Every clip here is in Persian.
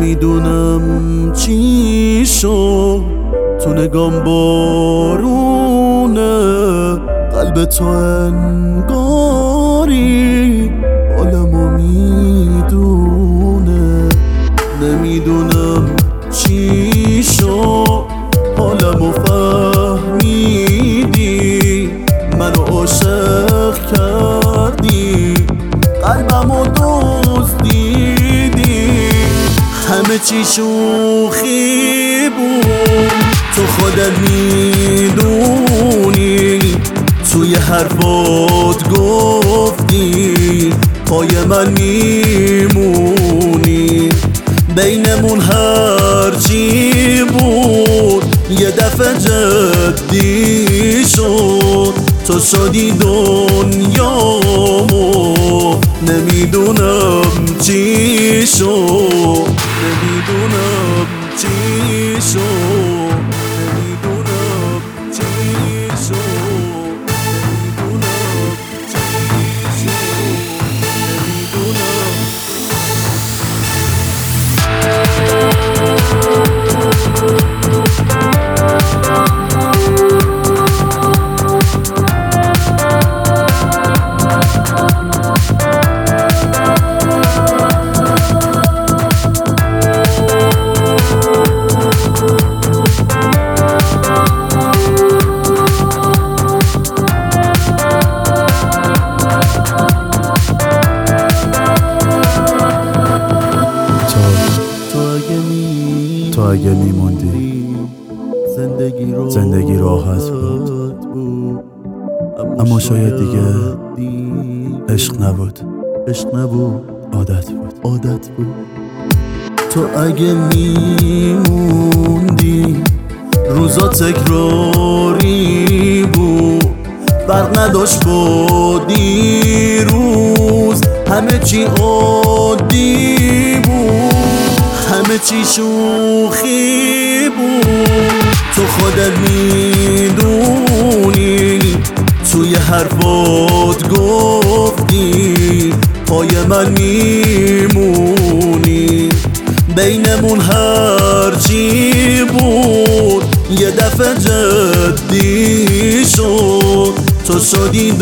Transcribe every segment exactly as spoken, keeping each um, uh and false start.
نمیدونم چی شد، تو نگام بارونه، قلب تو انگاری حالمو میدونه. نمیدونم چی شد، حالمو فهمیدی، منو عاشق کردی، قلبمو دزدیدی. همه چی شوخی بود، تو خودت میدونی، توی حرفات گفتی پای من میمونی. بینمون هرچی بود یه دفعه جدی شد، تو شدی دنیامو. نمیدونم چی شد، نمیدونم چی شد، نمیدونم چی شد، نمیدونم چی شد، نمیدونم. تو اگه میموندی زندگی, رو زندگی راحت بود، بود. اما شاید دیگه عشق نبود، عشق نبود، عادت بود. عادت بود. تو اگه میموندی روزا تکراری بود، فرق نداشت با دیروز، همه چی عادی بود، همه چی شوخی بود. تو خودت میدونی، توی حرفات گفتی پای من میمونی. بینمون هرچی بود یه دفعه جدی شد، تو شدی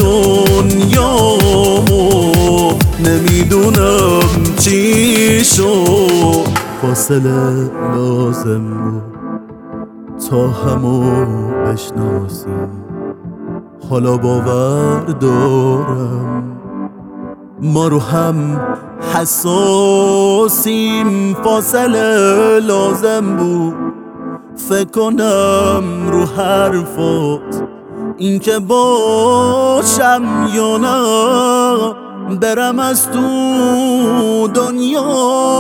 دنیامو. نمیدونم چی شد، فاصله لازم بود تا همو بشناسیم. حالا باور دارم ما رو هم حساسیم. فاصله لازم بود فکر کنم رو حرفات، این که باشم یا نه، برم از تو دنیا.